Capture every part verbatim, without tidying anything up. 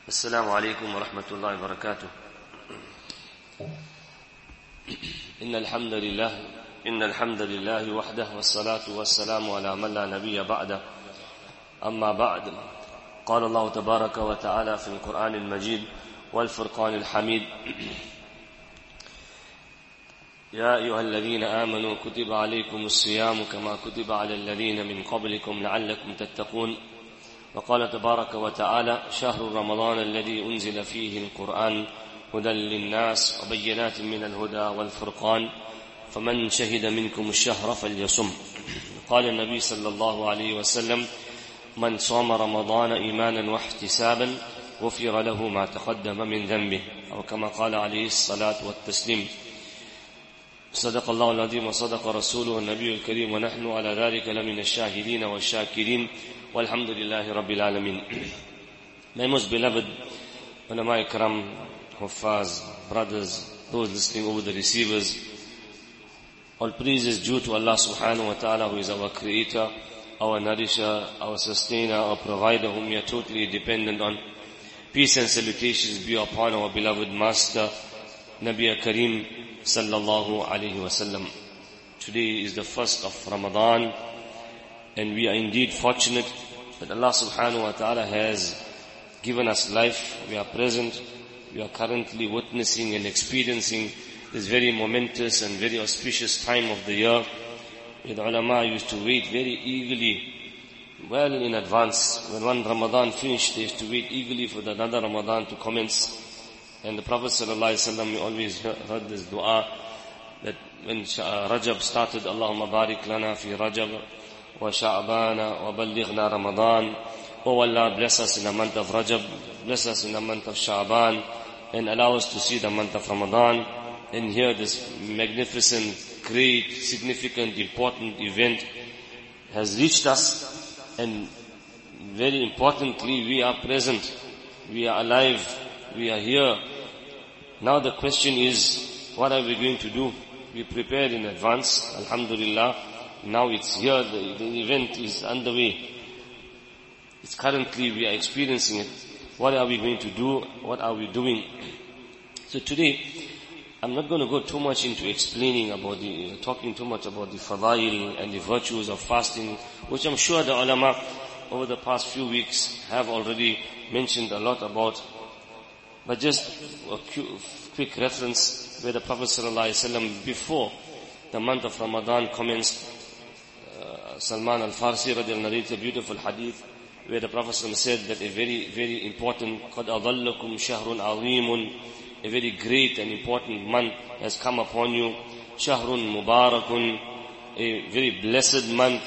السلام عليكم ورحمة الله وبركاته. إن الحمد لله إن الحمد لله وحده والصلاة والسلام على من لا نبي بعده. أما بعد، قال الله تبارك وتعالى في القرآن المجيد والفرقان الحميد: يا أيها الذين آمنوا كتب عليكم الصيام كما كتب على الذين من قبلكم لعلكم تتقون. وقال تبارك وتعالى: شهر رمضان الذي أنزل فيه القرآن هدى للناس وبينات من الهدى والفرقان فمن شهد منكم الشهر فليصم. قال النبي صلى الله عليه وسلم: من صام رمضان إيمانا واحتسابا غفر له ما تقدم من ذنبه، أو كما قال عليه الصلاة والتسليم. صدق الله العظيم وصدق رسوله النبي الكريم، ونحن على ذلك لمن الشاهدين والشاكرين والحمد لله رب العالمين. My most beloved ulama ikram, huffaz, brothers, those listening over the receivers, all praise is due to Allah subhanahu wa ta'ala, who is our creator, our nourisher, our sustainer, our provider, whom we are totally dependent on. Peace and salutations be upon our beloved master, Nabi Kareem sallallahu alayhi wa sallam. Today is the first of Ramadan, and we are indeed fortunate that Allah subhanahu wa ta'ala has given us life. We are present. We are currently witnessing and experiencing this very momentous and very auspicious time of the year. The ulama used to wait very eagerly, well in advance. When one Ramadan finished, they used to wait eagerly for the another Ramadan to commence. And the Prophet sallallahu alaihi wasallam, we always heard this dua that when Rajab started, Allahumma barik lana fi Rajab wa Sha'bana wa ballighna Ramadan. Oh Allah, bless us in the month of Rajab, bless us in the month of Sha'ban, and allow us to see the month of Ramadan and hear this magnificent, great, significant, important event has reached us. And very importantly, we are present, we are alive, we are here. Now the question is, what are we going to do? We prepared in advance, alhamdulillah. Now it's here, the, the event is underway. It's currently, we are experiencing it. What are we going to do? What are we doing? So today, I'm not going to go too much into explaining about the, talking too much about the fadail and the virtues of fasting, which I'm sure the ulama over the past few weeks have already mentioned a lot about. But just a quick reference where the Prophet ﷺ, before the month of Ramadan commenced, uh, Salman al-Farsi radiallahu narrated a beautiful hadith where the Prophet ﷺ said that a very, very important, قَدْ أَضَلَّكُمْ شَهْرٌ عَظِيمٌ, a very great and important month has come upon you. شَهْرٌ مُبَارَكٌ, a very blessed month.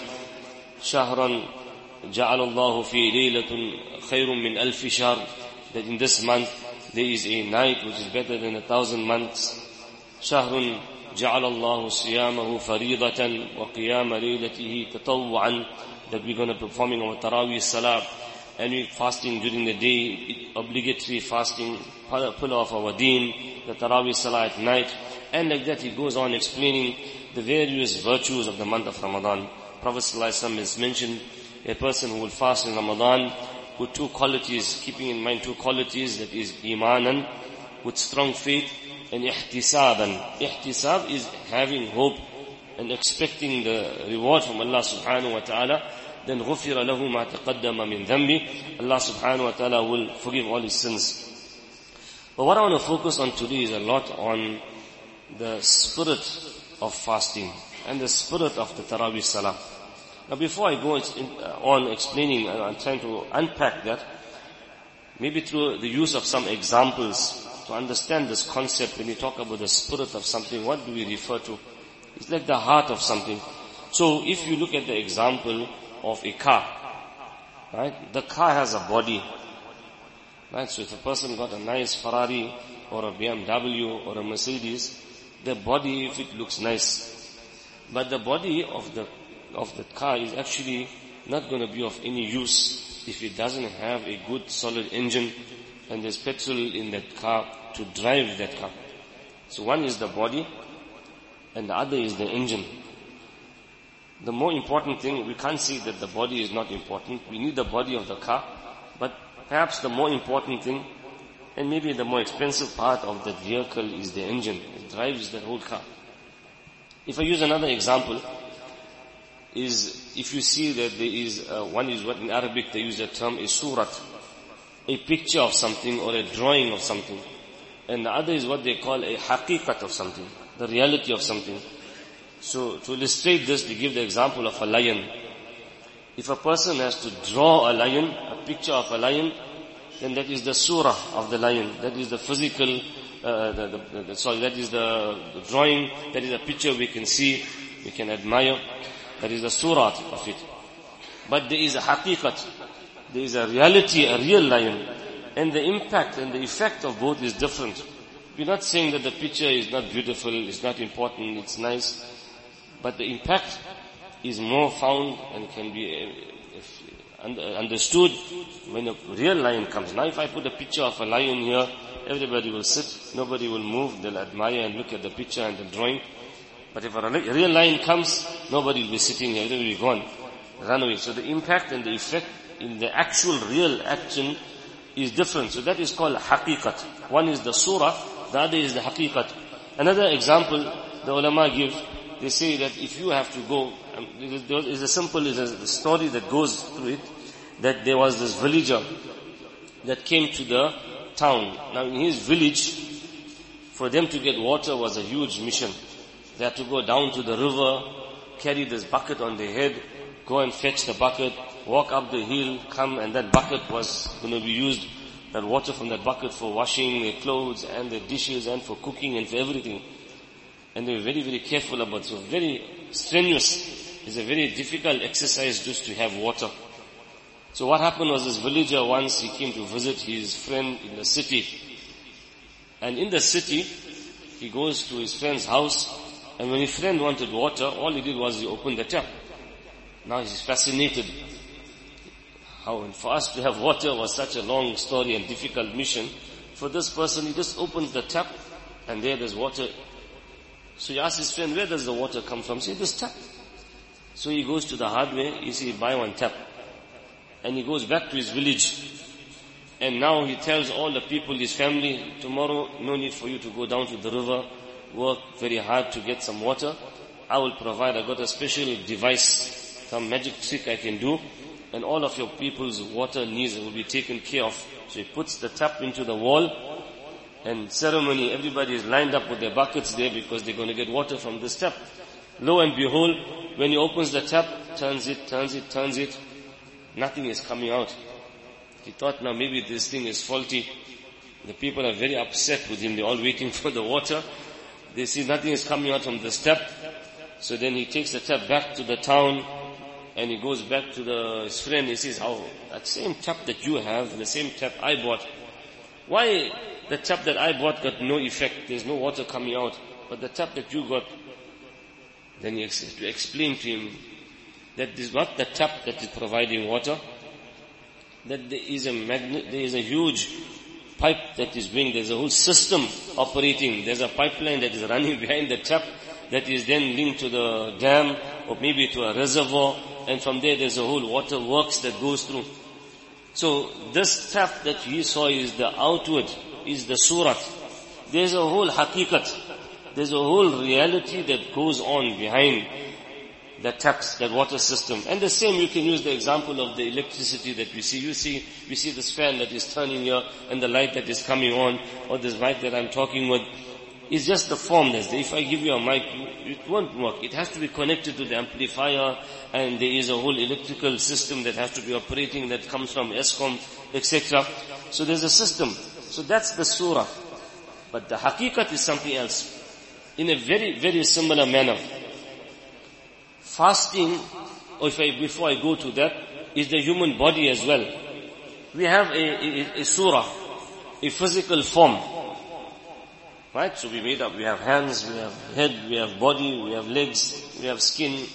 شَهْرٌ جَعَلَ اللَّهُ فِي لَيْلَةٌ خَيْرٌ مِّنْ أَلْفِ شَهْرٍ, that in this month there is a night which is better than a thousand months. شهر جعل الله صيامه فريضة وقيام ليلته تطوعا, that we're going to be performing our Taraweeh Salah and we fasting during the day, obligatory fasting, pillar of our deen, the Taraweeh Salah at night. And like that he goes on explaining the various virtues of the month of Ramadan. Prophet ﷺ has mentioned a person who will fast in Ramadan with two qualities, keeping in mind two qualities, that is imanan, with strong faith, and ihtisaban. Ihtisab is having hope and expecting the reward from Allah subhanahu wa ta'ala. Then غُفِرَ لَهُ مَا تَقَدَّمَ مِنْ ذَنْبِ, Allah subhanahu wa ta'ala will forgive all his sins. But what I want to focus on today is a lot on the spirit of fasting and the spirit of the Taraweeh Salah. Now before I go on explaining, I'm trying to unpack that, maybe through the use of some examples to understand this concept. When we talk about the spirit of something, what do we refer to? It's like the heart of something. So if you look at the example of a car, right? The car has a body, right? So if a person got a nice Ferrari or a B M W or a Mercedes, the body, if it looks nice, but the body of the of the car is actually not going to be of any use if it doesn't have a good solid engine and there's petrol in that car to drive that car. So one is the body and the other is the engine. The more important thing, we can't say that the body is not important. We need the body of the car, but Perhaps the more important thing, and maybe the more expensive part of that vehicle is the engine. It drives the whole car. If I use another example, is if you see that there is, uh, one is what in Arabic they use the term a surat, a picture of something or a drawing of something. And the other is what they call a haqiqat of something, the reality of something. So to illustrate this, they give the example of a lion. If a person has to draw a lion, a picture of a lion, then that is the surah of the lion. That is the physical, uh, the, the, the, sorry, that is the, the drawing, that is a picture we can see, we can admire. That is the surah of it. But there is a haqiqat, there is a reality, a real lion. And the impact and the effect of both is different. We're not saying that the picture is not beautiful, it's not important, it's nice. But the impact is more found and can be understood when a real lion comes. Now if I put a picture of a lion here, everybody will sit, nobody will move, they'll admire and look at the picture and the drawing. But if a real lion comes, nobody will be sitting here, everybody will be gone, run away. So the impact and the effect in the actual real action is different. So that is called haqiqat. One is the surah, the other is the haqiqat. Another example the ulama give, they say that if you have to go, um, there is a simple is a story that goes through it, that there was this villager that came to the town. Now in his village, for them to get water was a huge mission. They had to go down to the river, carry this bucket on their head, go and fetch the bucket, walk up the hill, come, and that bucket was going to be used, that water from that bucket for washing their clothes and their dishes and for cooking and for everything. And they were very, very careful about it. So very strenuous. It's a very difficult exercise just to have water. So what happened was this villager once, he came to visit his friend in the city. And in the city, he goes to his friend's house, and when his friend wanted water, all he did was he opened the tap. Now he's fascinated. How, and for us to have water was such a long story and difficult mission. For this person, he just opens the tap, and there there's water. So he asks his friend, where does the water come from? He says, this tap. So he goes to the hardware, he says, buy one tap. And he goes back to his village. And now he tells all the people, his family, tomorrow, no need for you to go down to the river, work very hard to get some water. I will provide, I got a special device, some magic trick I can do, and all of your people's water needs will be taken care of. So he puts the tap into the wall, and ceremony, everybody is lined up with their buckets there because they're going to get water from this tap. Lo and behold, when he opens the tap, turns it, turns it, turns it, nothing is coming out. He thought, now maybe this thing is faulty. The people are very upset with him, they're all waiting for the water. They see nothing is coming out from this tap. So then he takes the tap back to the town, and he goes back to the, his friend. He says, how, that same tap that you have, the same tap I bought, why the tap that I bought got no effect? There's no water coming out. But the tap that you got, then he has to explain to him that this is not the tap that is providing water, that there is a magnet, there is a huge pipe that is being, there's a whole system operating. There's a pipeline that is running behind the tap that is then linked to the dam or maybe to a reservoir, and from there there's a whole water works that goes through. So this tap that he saw is the outward, is the surat. There's a whole haqiqat. There's a whole reality that goes on behind the taps, that water system. And the same, you can use the example of the electricity that we see. You see, we see this fan that is turning here and the light that is coming on, or this mic that I'm talking with. It's just the form that's there. If I give you a mic, it won't work. It has to be connected to the amplifier, and there is a whole electrical system that has to be operating that comes from ESCOM, et cetera. So there's a system. So that's the surah. But the haqiqat is something else. In a very, very similar manner. Fasting, or if I, before I go to that, is the human body as well. We have a, a, a surah, a physical form. Right? So we made up, we have hands, we have head, we have body, we have legs, we have skin.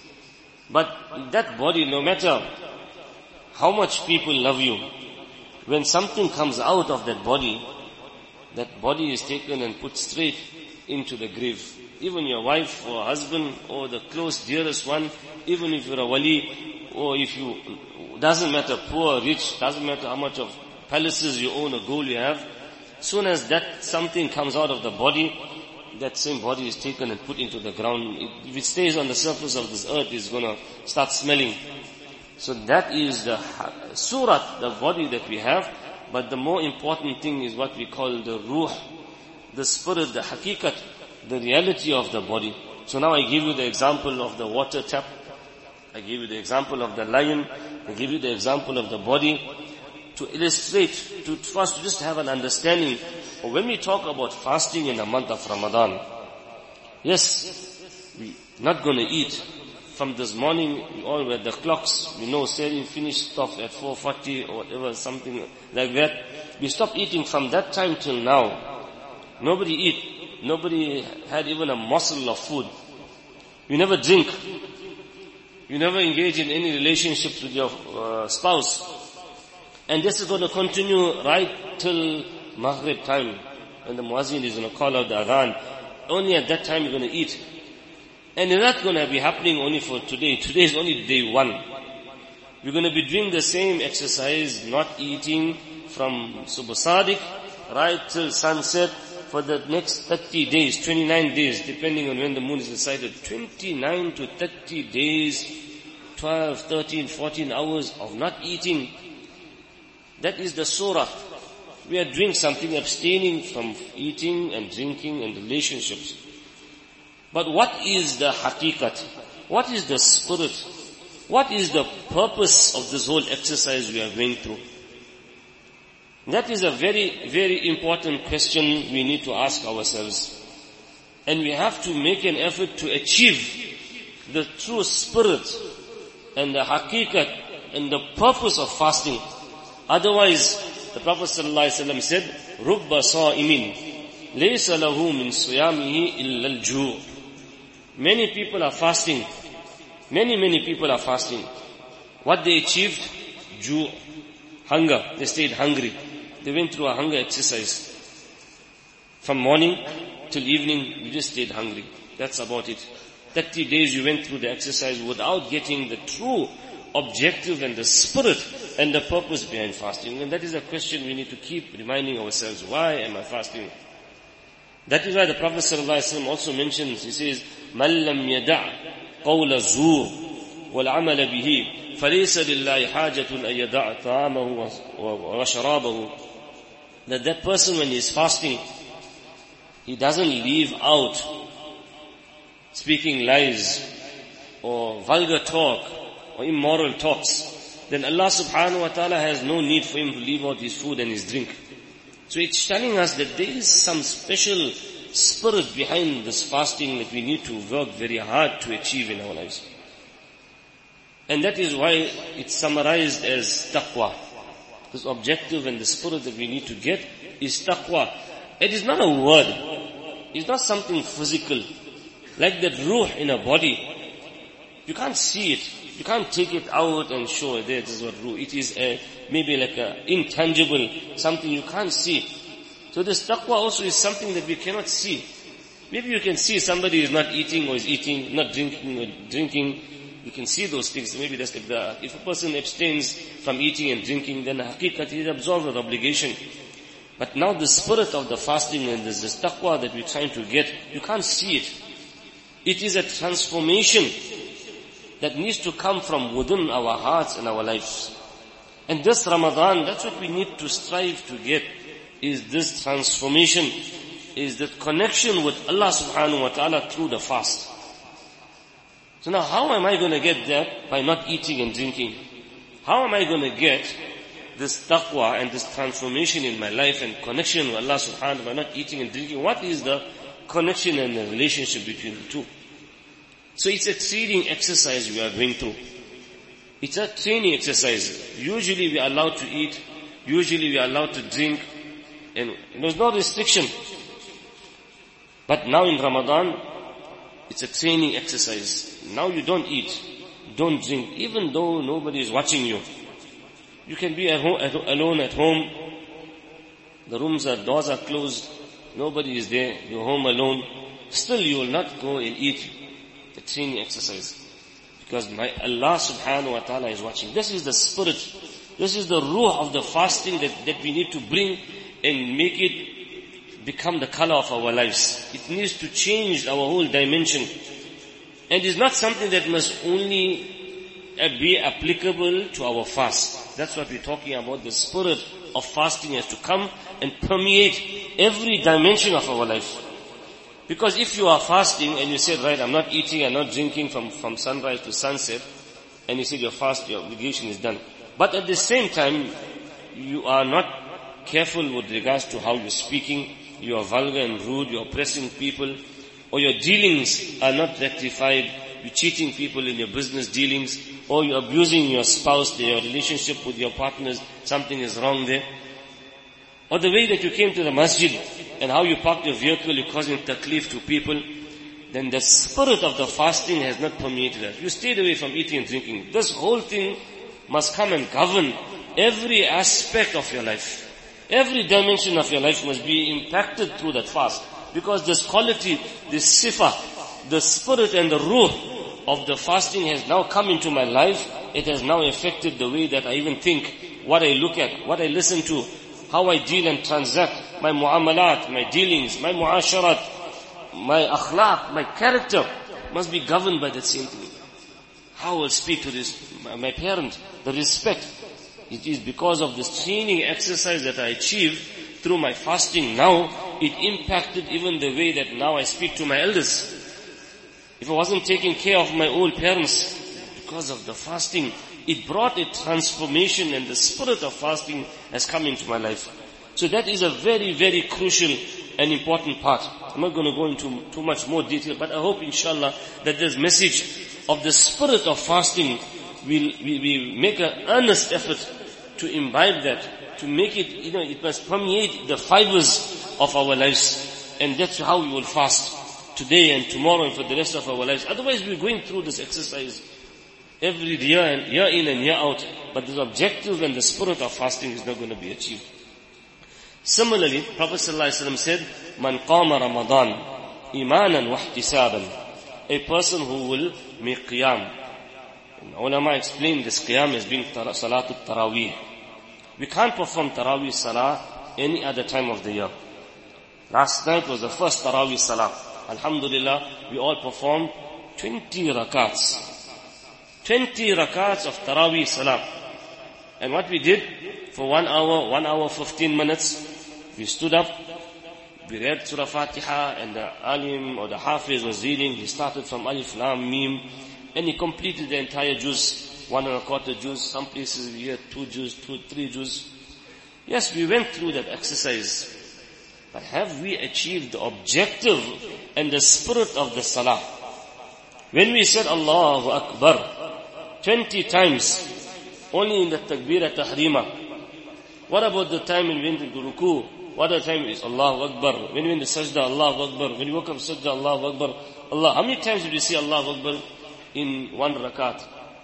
But that body, no matter how much people love you, when something comes out of that body, that body is taken and put straight into the grave. Even your wife or husband or the close dearest one, even if you're a wali, or if you, doesn't matter, poor, rich, doesn't matter how much of palaces you own, a goal you have, soon as that something comes out of the body, that same body is taken and put into the ground. If it stays on the surface of this earth, it's going to start smelling. So that is the surat, the body that we have. But the more important thing is what we call the ruh, the spirit, the hakikat, the reality of the body. So now I give you the example of the water tap. I give you the example of the lion. I give you the example of the body to illustrate, to first to just have an understanding. When we talk about fasting in the month of Ramadan, yes, we're not going to eat. From this morning, we all were the clocks, we know Sehri finished off at four forty or whatever, something like that. We stopped eating from that time till now. Nobody eat. Nobody had even a morsel of food. You never drink. You never engage in any relationships with your uh, spouse. And this is going to continue right till Maghrib time. When the muazzin is going to call out the adhan. Only at that time you're going to eat. And it's not going to be happening only for today. Today is only day one. We're going to be doing the same exercise, not eating from Subh Sadiq right till sunset for the next thirty days, twenty-nine days, depending on when the moon is decided. twenty-nine to thirty days, twelve, thirteen, fourteen hours of not eating. That is the surah. We are doing something, abstaining from eating and drinking and relationships. But what is the hakikat? What is the spirit? What is the purpose of this whole exercise we are going through? That is a very, very important question we need to ask ourselves. And we have to make an effort to achieve the true spirit and the hakikat and the purpose of fasting. Otherwise, the Prophet ﷺ said, رُبَّ صَائِمٍ لَيْسَ لَهُ مِنْ صِيَامِهِ إِلَّا الْجُوعُ. Many people are fasting. Many, many people are fasting. What they achieved? Ju', hunger. They stayed hungry. They went through a hunger exercise. From morning till evening, you just stayed hungry. That's about it. thirty days you went through the exercise without getting the true objective and the spirit and the purpose behind fasting. And that is a question we need to keep reminding ourselves. Why am I fasting? That is why the Prophet ﷺ also mentions, he says, مَنْ لَمْ يَدَعْ قَوْلَ الزُّورِ وَالْعَمَلَ بِهِ فَلَيْسَ لِلَّهِ حَاجَةٌ أَن يَدَعْ طَعَامَهُ وَشَرَابَهُ. That that person when he is fasting, he doesn't leave out speaking lies or vulgar talk or immoral talks, then Allah subhanahu wa ta'ala has no need for him to leave out his food and his drink. So it's telling us that there is some special spirit behind this fasting that we need to work very hard to achieve in our lives. And that is why it's summarized as taqwa. This objective and the spirit that we need to get is taqwa. It is not a word. It's not something physical. Like that ruh in a body. You can't see it. You can't take it out and show it. This is what ruh. It is a, maybe like a intangible, something you can't see. So this taqwa also is something that we cannot see. Maybe you can see somebody is not eating or is eating, not drinking or drinking. You can see those things. Maybe that's like the, if a person abstains from eating and drinking, then haqiqat is absolved of obligation. But now the spirit of the fasting and this, this taqwa that we're trying to get, you can't see it. It is a transformation that needs to come from within our hearts and our lives. And this Ramadan, that's what we need to strive to get, is this transformation, is that connection with Allah subhanahu wa ta'ala through the fast. So now how am I going to get that? By not eating and drinking. How am I going to get this taqwa and this transformation in my life and connection with Allah subhanahu wa ta'ala by not eating and drinking? What is the connection and the relationship between the two? So it's a training exercise we are going through. It's a training exercise. Usually we are allowed to eat. Usually we are allowed to drink. And there's no restriction. But now in Ramadan, it's a training exercise. Now you don't eat, don't drink, even though nobody is watching you. You can be at home, at, alone at home. The rooms are, doors are closed. Nobody is there. You're home alone. Still you will not go and eat. The training exercise. Because my Allah subhanahu wa ta'ala is watching. This is the spirit This is the ruh of the fasting that, that we need to bring and make it become the color of our lives. It needs to change our whole dimension. And it's not something that must only be applicable to our fast. That's what we're talking about. The spirit of fasting has to come and permeate every dimension of our life. Because if you are fasting and you say, right, I'm not eating, I'm not drinking from, from sunrise to sunset, and you say your fast, your obligation is done. But at the same time, you are not careful with regards to how you're speaking, you are vulgar and rude, you're oppressing people, or your dealings are not rectified, you're cheating people in your business dealings, or you're abusing your spouse, your relationship with your partners, something is wrong there. Or the way that you came to the masjid and how you parked your vehicle, you're causing taklif to people, then the spirit of the fasting has not permeated us. You stayed away from eating and drinking. This whole thing must come and govern every aspect of your life. Every dimension of your life must be impacted through that fast. Because this quality, this sifa, the spirit and the ruh of the fasting has now come into my life. It has now affected the way that I even think, what I look at, what I listen to, how I deal and transact, my muamalat, my dealings, my muasharat, my akhlaq, my character must be governed by that same thing. How I will speak to this, my parent, the respect. It is because of this training exercise that I achieved through my fasting now, it impacted even the way that now I speak to my elders. If I wasn't taking care of my old parents, because of the fasting, it brought a transformation, and the spirit of fasting has come into my life. So that is a very, very crucial and important part. I'm not going to go into too much more detail, but I hope inshallah that this message of the spirit of fasting will we, we make an earnest effort to imbibe that, to make it, you know, it must permeate the fibers of our lives. And that's how we will fast today and tomorrow and for the rest of our lives. Otherwise we're going through this exercise every year and year in and year out, but the objective and the spirit of fasting is not going to be achieved. Similarly, Prophet ﷺ said, "Man qama Ramadan imanan wa ihtisaban," a person who will make qiyam. And ulama explained this qiyam as being salatul tarawih. We can't perform tarawih salah any other time of the year. Last night was the first tarawih salah. Alhamdulillah, we all performed twenty rakats. twenty rakats of tarawih salah. And what we did, for one hour, one hour, fifteen minutes, we stood up, we read Surah Fatiha, and the alim or the hafiz was reading. He started from Alif Lam Mim, and he completed the entire juz, one and a quarter juz. Some places we had two juz, two, three juz. Yes, we went through that exercise. But have we achieved the objective and the spirit of the salah? When we said Allahu Akbar twenty times, only in the takbir tahrima. What about the time when we went into ruku? What the time is Allahu Akbar? When we went to sajda, Allahu Akbar. When we woke up sajda, Allahu Akbar. Allah. How many times did we say Allahu Akbar in one rakat?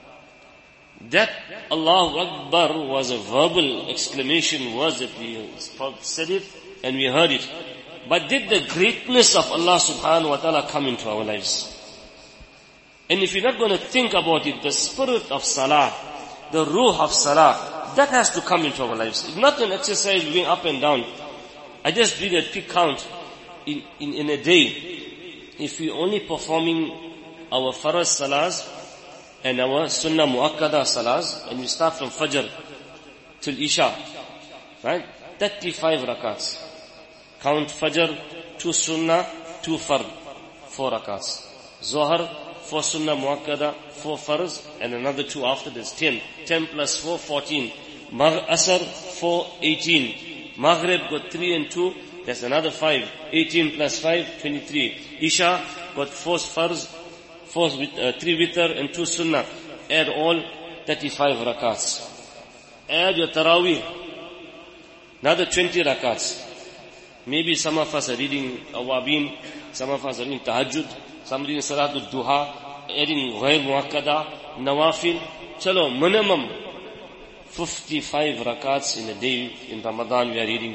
That Allahu Akbar was a verbal exclamation, was that we said it and we heard it. But did the greatness of Allah subhanahu wa ta'ala come into our lives? And if you're not going to think about it, the spirit of salah, the ruh of salah, that has to come into our lives. It's not an exercise going up and down. I just did a quick count in, in, in a day. If we're only performing our faraz salahs and our sunnah muakkada salahs, and we start from fajr till isha, right? thirty-five rakats. Count fajr, two sunnah, two fard, four rakats. Zohar, four sunnah muakkada, four farz, and another two after this, ten. ten plus four, fourteen. Magh- Asr, four, eighteen. Maghrib got three and two, that's another five. eighteen plus five, twenty-three. Isha got four farz, four with, uh, three witr and two sunnah. Add all, thirty-five rakats. Add your tarawih, another twenty rakats. Maybe some of us are reading awabin, some of us are reading tahajjud, some reading salatul duha, adding ghair muakkada, nawafil. Chalo, minimum fifty-five rakats in a day in Ramadan we are reading.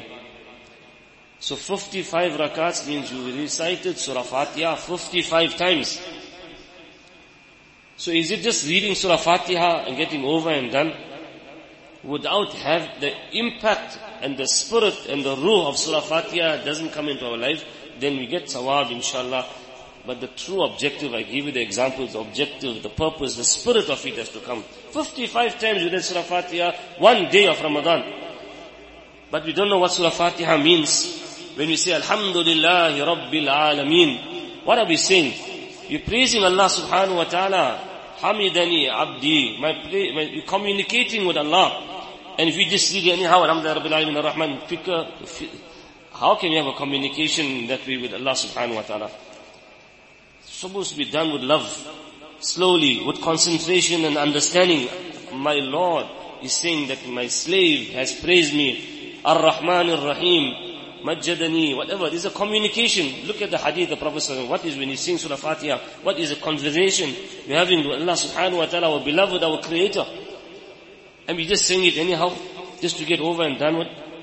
So fifty-five rakats means you recited Surah Fatiha fifty-five times. So is it just reading Surah Fatiha and getting over and done? without have the impact and the spirit and the ruh of Surah Fatiha doesn't come into our lives, then we get sawab, inshallah. But the true objective, I give you the examples, the objective, the purpose, the spirit of it has to come. fifty-five times we read Surah Fatiha, one day of Ramadan. But we don't know what Surah Fatiha means. When we say, Alhamdulillahi Rabbil Alameen, what are we saying? We're praising Allah subhanahu wa ta'ala. Hamidani abdi. My, my, you're communicating with Allah. And if you just read anyhow, Alhamdulillah Rabbil Alameen Ar-Rahman, fikr, how can you have a communication that way with Allah subhanahu wa ta'ala? It's supposed to be done with love, slowly, with concentration and understanding. My Lord is saying that my slave has praised me. Ar-Rahman Ar-Rahim. Majjadani, whatever. There's a communication. Look at the hadith, the Prophet said, what is when he sings Surah Fatiha? What is a conversation we're having with Allah subhanahu wa ta'ala, our beloved, our creator? And we just sing it anyhow, just to get over and done with.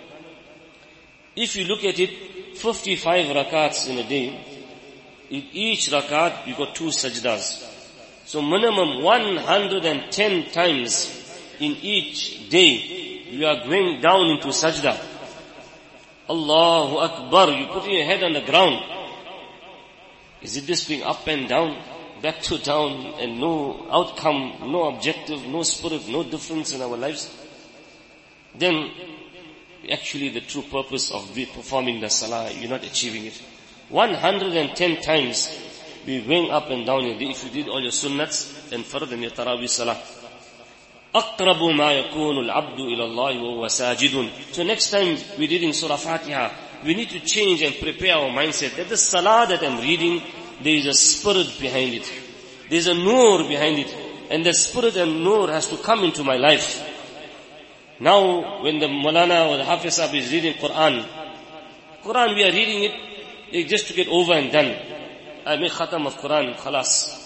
If you look at it, fifty-five rakats in a day, in each rakat you got two sajdas. So minimum one hundred ten times in each day, you are going down into sajda. Allahu Akbar, you put your head on the ground. Is it just being up and down, back to down, and no outcome, no objective, no spirit, no difference in our lives? Then, actually the true purpose of performing the salah, you're not achieving it. one hundred ten times, we're going up and down. If you did all your sunnats, then further than your tarawih salah. أقرب ما يكون العبد إلى الله وهو ساجد. So next time we read in Surah Fatiha, we need to change and prepare our mindset that the salah that I'm reading, there is a spirit behind it. There is a nur behind it. And the spirit and nur has to come into my life. Now when the Maulana or the Hafiz Sahib is reading Quran, Quran we are reading it just to get over and done. I make khatam of Quran, khalas.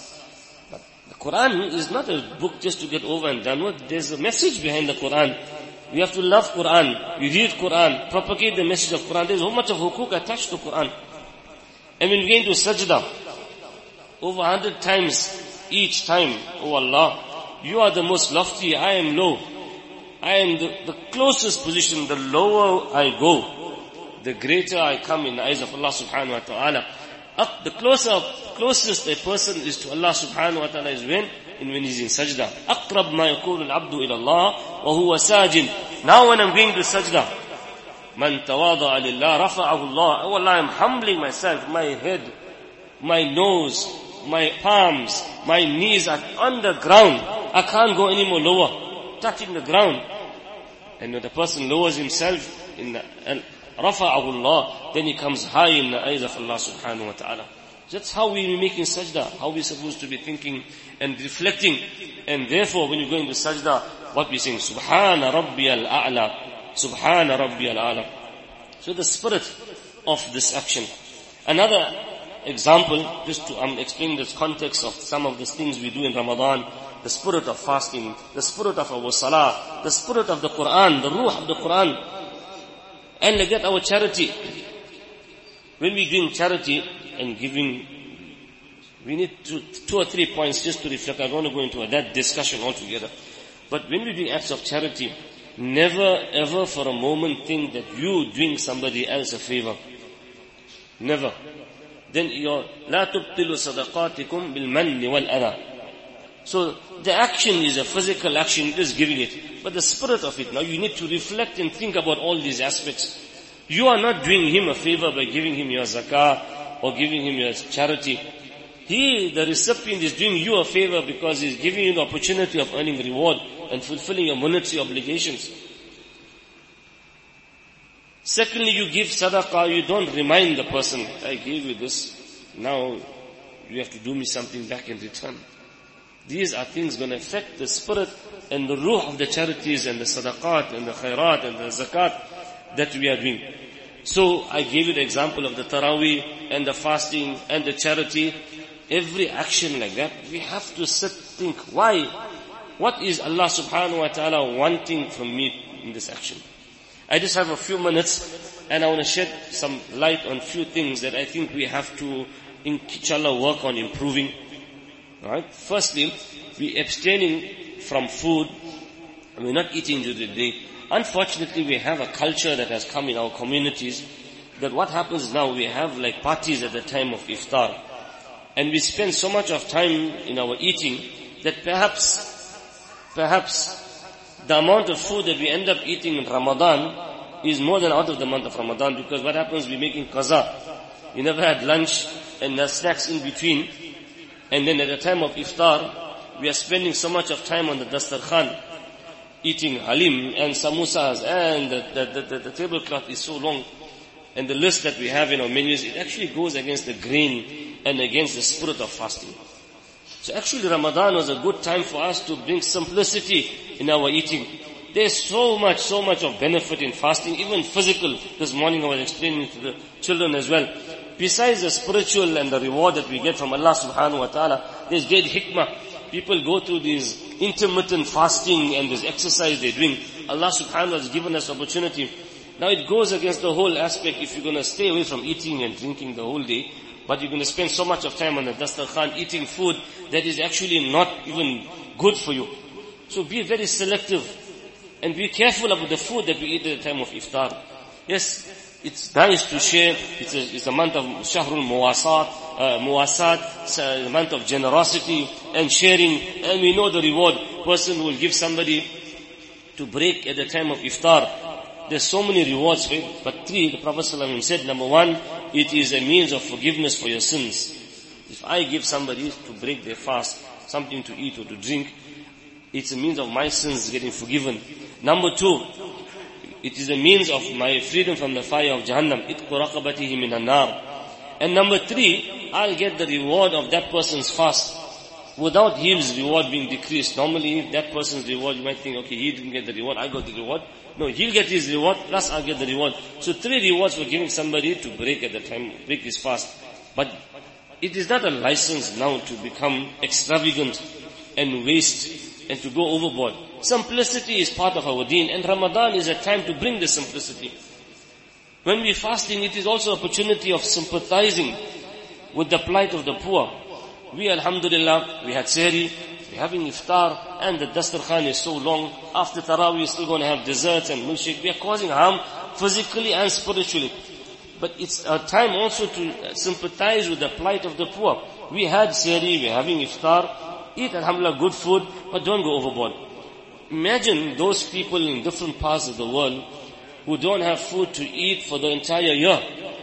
Quran is not a book just to get over and done with. There's a message behind the Quran. We have to love Quran. We read Quran, propagate the message of Quran. There's so much of hukuk attached to Quran. And when we get into sajda, over a hundred times each time, oh Allah, you are the most lofty, I am low. I am the, the closest position, the lower I go, the greater I come in the eyes of Allah subhanahu wa ta'ala. Up, the closer, closest a person is to Allah subhanahu wa ta'ala is when? In when he's in sajda. أَقْرَبْ مَا يَكُونُ الْعَبْدُ إِلَى اللَّهِ وَهُوَ سَاجٍ. Now when I'm going to sajda, مَنْ تَوَاضَعَ لِلَّهِ رَفَعَهُ اللَّهِ. Oh Allah, I'm humbling myself, my head, my nose, my palms, my knees are on the ground. I can't go any more lower, touching the ground. And when the person lowers himself in the, and رَفَعَهُ اللَّهِ, then he comes high in the eyes of Allah subhanahu wa ta'ala. That's how we are making sajda, how we're supposed to be thinking and reflecting. And therefore, when you go into sajda, what we sing, Subhana Rabbiyal A'la, Subhana Rabbiyal A'la. So the spirit of this action. Another example, just to um, explain this context of some of these things we do in Ramadan, the spirit of fasting, the spirit of our salah, the spirit of the Quran, the ruh of the Quran. And like that, our charity. When we doing charity and giving, we need two, two or three points just to reflect. I don't want to go into that discussion altogether. But when we do acts of charity, never ever for a moment think that you doing somebody else a favor. Never. Then your لا تبطلوا صدقاتكم بالمن والأذى. So the action is a physical action, you're just giving it. But the spirit of it, now you need to reflect and think about all these aspects. You are not doing him a favor by giving him your zakah or giving him your charity. He, the recipient, is doing you a favor because he's giving you the opportunity of earning reward and fulfilling your monetary obligations. Secondly, you give sadaqah, you don't remind the person, I gave you this, now you have to do me something back in return. These are things going to affect the spirit and the ruh of the charities and the sadaqat and the khairat and the zakat that we are doing. So I gave you the example of the tarawih and the fasting and the charity. Every action like that, we have to sit, think, why? What is Allah subhanahu wa ta'ala wanting from me in this action? I just have a few minutes and I want to shed some light on few things that I think we have to, inshallah, work on improving. Right? Firstly, we abstaining from food we're not eating during the day. Unfortunately, we have a culture that has come in our communities that what happens now, we have like parties at the time of iftar. And we spend so much of time in our eating that perhaps, perhaps the amount of food that we end up eating in Ramadan is more than out of the month of Ramadan, because what happens, we're making qaza. We never had lunch and the snacks in between. And then at the time of iftar, we are spending so much of time on the dastarkhan, eating halim and samosas, and the, the, the, the tablecloth is so long. And the list that we have in our menus, it actually goes against the grain and against the spirit of fasting. So actually Ramadan was a good time for us to bring simplicity in our eating. There's so much, so much of benefit in fasting, even physical. This morning I was explaining to the children as well. Besides the spiritual and the reward that we get from Allah subhanahu wa ta'ala, there's great hikmah. People go through these intermittent fasting and this exercise they're doing. Allah subhanahu wa ta'ala has given us opportunity. Now it goes against the whole aspect. If you're going to stay away from eating and drinking the whole day, but you're going to spend so much of time on the dastarkhan eating food that is actually not even good for you. So be very selective and be careful about the food that we eat at the time of iftar. Yes, it's nice to share. It's a, it's a month of Shahrul Muwasat, uh, Muwasat, it's a month of generosity and sharing, and we know the reward. Person will give somebody to break at the time of iftar. There's so many rewards for it, but three, the Prophet ﷺ said, number one, it is a means of forgiveness for your sins. If I give somebody to break their fast, something to eat or to drink, it's a means of my sins getting forgiven. Number two, it is a means of my freedom from the fire of Jahannam. Itqu raqabatihi minan nar. And number three, I'll get the reward of that person's fast without his reward being decreased. Normally, if that person's reward, you might think, okay, he didn't get the reward, I got the reward. No, he'll get his reward, plus I'll get the reward. So three rewards for giving somebody to break at the time, break his fast. But it is not a license now to become extravagant and waste and to go overboard. Simplicity is part of our deen, and Ramadan is a time to bring the simplicity. When we're fasting, it is also an opportunity of sympathizing with the plight of the poor. We, alhamdulillah, we had sehri, we're having iftar, and the dastarkhan is so long. After Taraweeh, we're still going to have desserts and milkshake. We are causing harm physically and spiritually. But it's a time also to sympathize with the plight of the poor. We had sehri, we're having iftar, eat, alhamdulillah, good food, but don't go overboard. Imagine those people in different parts of the world who don't have food to eat for the entire year.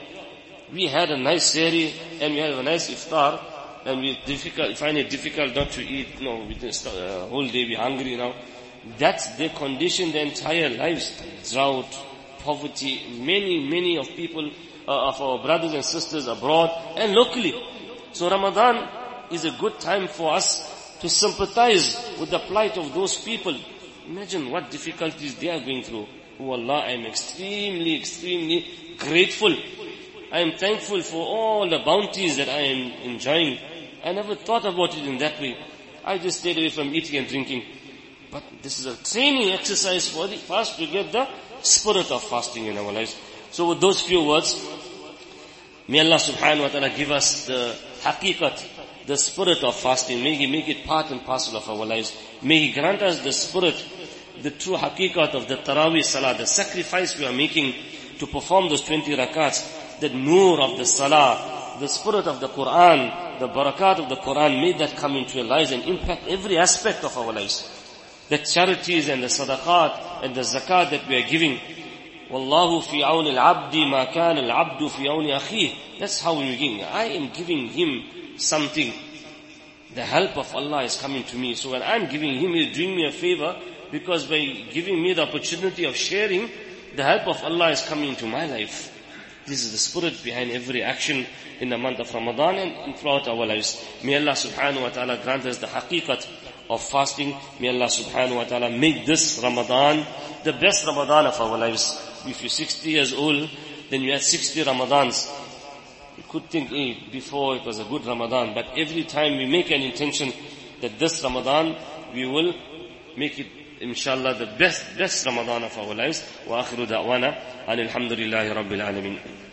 We had a nice sehri, and we had a nice iftar, and we difficult, find it difficult not to eat. No, we just, uh, whole day we're hungry now. That's their condition their entire lives. Drought, poverty, many, many of people, uh, of our brothers and sisters abroad and locally. So Ramadan is a good time for us to sympathize with the plight of those people. Imagine what difficulties they are going through. Oh Allah, I am extremely, extremely grateful. I am thankful for all the bounties that I am enjoying. I never thought about it in that way. I just stayed away from eating and drinking. But this is a training exercise for the fast to get the spirit of fasting in our lives. So with those few words, may Allah subhanahu wa ta'ala give us the haqiqat, the spirit of fasting. May He make it part and parcel of our lives. May He grant us the spirit, the true haqiqat of the Taraweeh Salah, the sacrifice we are making to perform those twenty rakats, the nur of the Salah, the spirit of the Quran, the barakat of the Quran, may that come into our lives and impact every aspect of our lives. The charities and the sadaqat and the zakat that we are giving. Wallahu fi awni al-abdi ma kana al-abdu fi awni akhihi. That's how we're giving. I am giving him something. The help of Allah is coming to me. So when I'm giving him, he's doing me a favor, because by giving me the opportunity of sharing, the help of Allah is coming into my life. This is the spirit behind every action in the month of Ramadan and throughout our lives. May Allah subhanahu wa ta'ala grant us the haqiqat of fasting. May Allah subhanahu wa ta'ala make this Ramadan the best Ramadan of our lives. If you're sixty years old, then you had sixty Ramadans. You could think, hey, before it was a good Ramadan, but every time we make an intention that this Ramadan, we will make it, inshallah, the best, best Ramadan of our lives. Wa akhiru da'wana, and alhamdulillahi rabbil alameen.